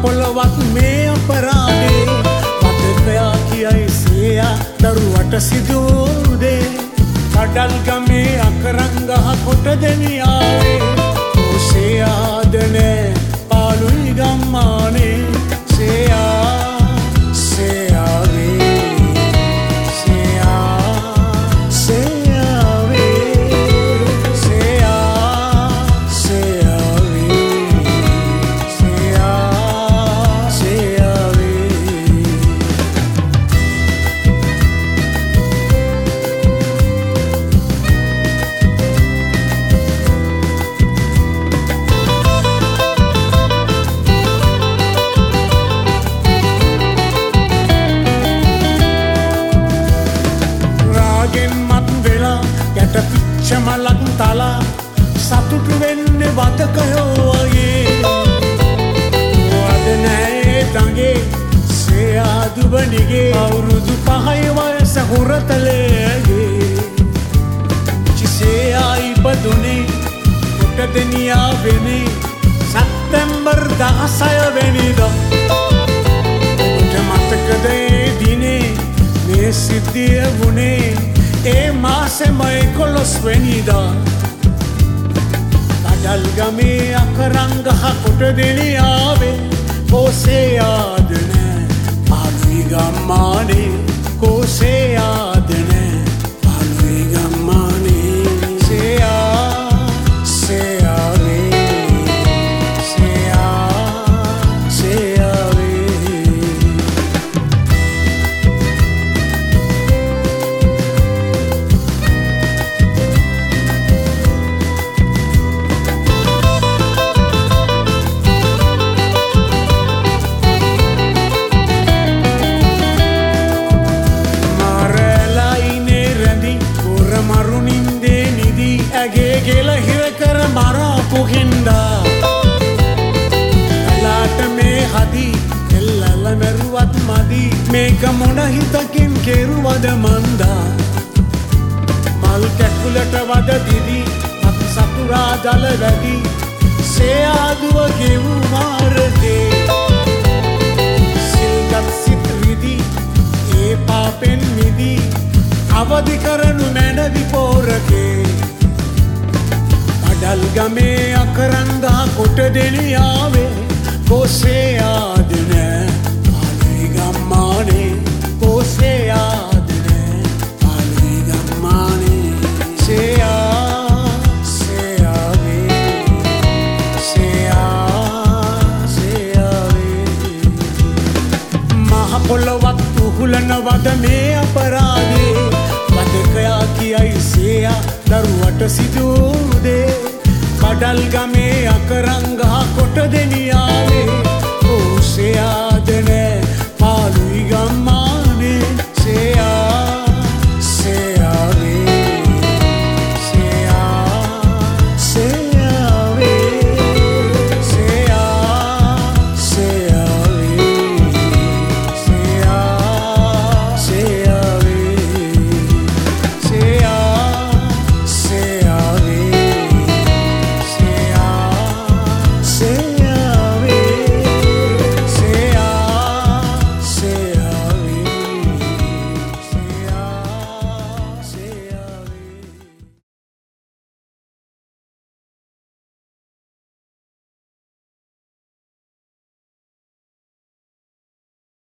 පොළොවත් මේ අපරාධේ වතකයා කියයි සේයා දරුවට සිදුදේ කඩල් ගමේ අකරංගහ කොට දෙනියාවේ සේයාදනේ පාලුයි ගම්මානේ මලක් තලා සතුටු වෙන්නේ වතකයෝ වගේ වද නෑ තගේ සේයාදුබනිගේ අවුරුදු 5 වයස හුරතලේගේ චිසේයා ඉපදුනේ කොට දෙනියා වෙනේ සැප්තැම්බර් 16 වෙනිදා ඔබට මතකද ඒ දිනේ මේ සිද්ධිය වුණේ ඒ මාසෙම 11 වෙනිදා කඩල් ගමේ අකරංගහ කොට දෙනියාවේ කොසේ යාද නෑ පාලුයි ගම්මානේ කොසේ යාද නෑ පාලුයි ගම්මානේ ගෙල හිර කර මරාපු හින්දා අලාට මේ හදි එල්ලල මැරුවත් මදි මේක මොන හිතකින් කෙරුවද මන්දා මල් කැකුලට වද දිදි අපි සතුරා දල වැඩි සේයාදුව ගෙවු මාරදේ සිල්ගත් සිත් විදි ඒ පාපෙන් මිදි අවදි කරනු මැනවි පෝරකේ කඩල් ගමේ අකරංගහ කොට දෙනියාවේ කොසේ යාද නෑ පාලුයි ගම්මානේ කොසේ යාද නෑ පාලුයි ගම්මානේ මහ පොළොවත් උහුලන වද මේ අපරාධේ වතකයා කියයි සේයා දරුවට සිදුදේ කඩල් ගමේ අකරංගහ කොට දෙනියාවේ කොසේ